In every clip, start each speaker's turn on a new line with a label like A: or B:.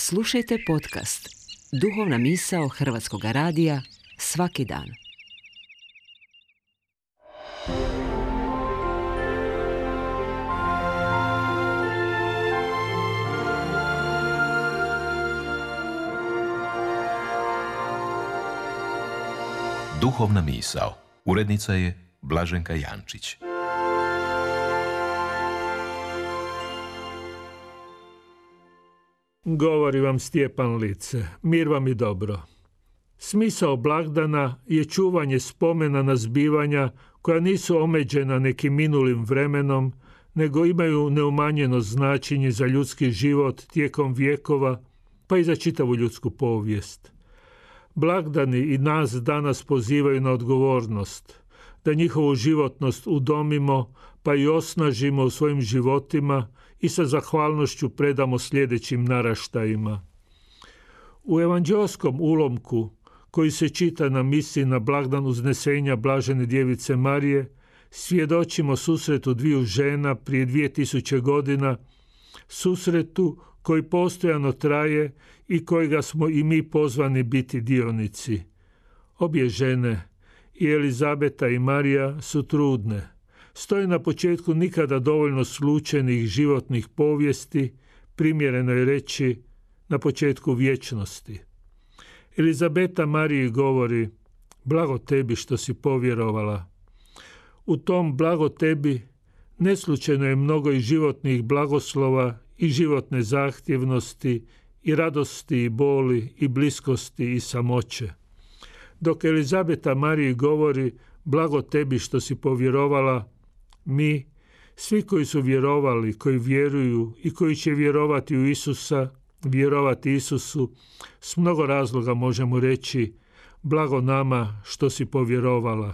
A: Slušajte podcast Duhovna misao Hrvatskog radija svaki dan.
B: Duhovna misao. Urednica je Blaženka Jančić.
C: Govori vam Stjepan Lice, mir vam i dobro. Smisao blagdana je čuvanje spomena na zbivanja koja nisu omeđena nekim minulim vremenom, nego imaju neumanjeno značenje za ljudski život tijekom vjekova, pa i za čitavu ljudsku povijest. Blagdani i nas danas pozivaju na odgovornost, da njihovu životnost udomimo, pa i osnažimo u svojim životima i sa zahvalnošću predamo sljedećim naraštajima. U evanđeoskom ulomku, koji se čita na misi na blagdan uznesenja Blažene djevice Marije, svjedočimo susretu dviju žena prije 2000 godina, susretu koji postojano traje i kojega smo i mi pozvani biti dionici. Obje žene, i Elizabeta i Marija, su trudne. Stoje na početku nikada dovoljno slučajnih životnih povijesti, primjereno je reći na početku vječnosti. Elizabeta Mariji govori: blago tebi što si povjerovala. U tom blago tebi neslučajno je mnogo i životnih blagoslova i životne zahtjevnosti i radosti i boli i bliskosti i samoće. Dok Elizabeta Mariji govori blago tebi što si povjerovala, mi, svi koji su vjerovali, koji vjeruju i koji će vjerovati u Isusa, vjerovati Isusu, s mnogo razloga možemo reći blago nama što si povjerovala.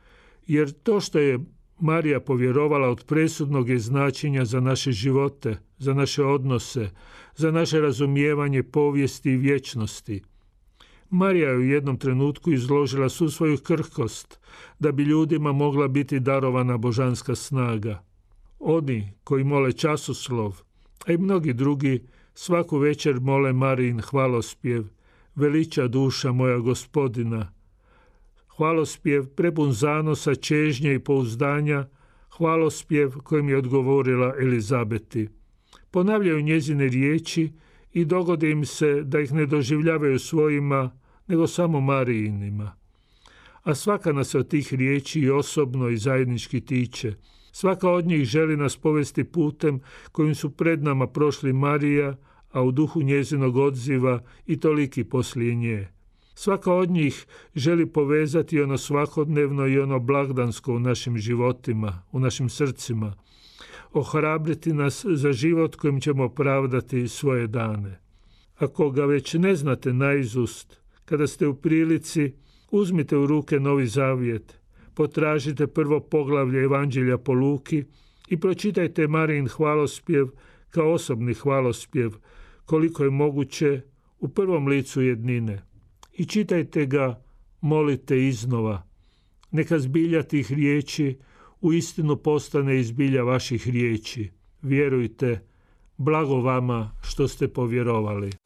C: Jer to što je Marija povjerovala od presudnog je značenja za naše živote, za naše odnose, za naše razumijevanje povijesti i vječnosti. Marija je u jednom trenutku izložila svu svoju krhkost da bi ljudima mogla biti darovana božanska snaga. Oni koji mole časoslov, a i mnogi drugi, svaku večer mole Marijin hvalospjev, veliča duša moja Gospodina. Hvalospjev prepun zanosa, čežnje i pouzdanja, hvalospjev kojim je odgovorila Elizabeti. Ponavljaju njezine riječi i dogodi im se da ih ne doživljavaju svojima, nego samo Marijinima. A svaka nas od tih riječi i osobno i zajednički tiče. Svaka od njih želi nas povesti putem kojim su pred nama prošli Marija, a u duhu njezinog odziva i toliki poslije nje. Svaka od njih želi povezati ono svakodnevno i ono blagdansko u našim životima, u našim srcima, ohrabriti nas za život kojim ćemo opravdati svoje dane. Ako ga već ne znate naizust, kada ste u prilici, uzmite u ruke Novi Zavjet, potražite prvo poglavlje Evanđelja po Luki i pročitajte Marijin hvalospjev kao osobni hvalospjev, koliko je moguće u prvom licu jednine. I čitajte ga, molite iznova. Neka zbilja tih riječi uistinu postane iz zbilja vaših riječi. Vjerujte, blago vama što ste povjerovali.